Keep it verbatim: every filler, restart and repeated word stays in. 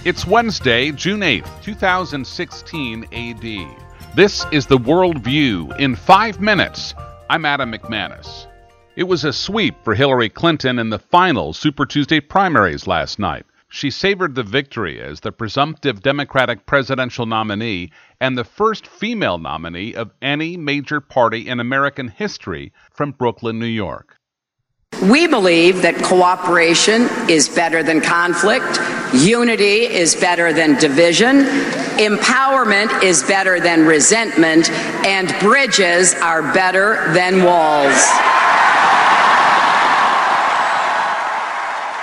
It's Wednesday, June eighth, two thousand sixteen A D. This is The World View in five minutes. I'm Adam McManus. It was a sweep for Hillary Clinton in the final Super Tuesday primaries last night. She savored the victory as the presumptive Democratic presidential nominee and the first female nominee of any major party in American history from Brooklyn, New York. We believe that cooperation is better than conflict, unity is better than division, empowerment is better than resentment, and bridges are better than walls.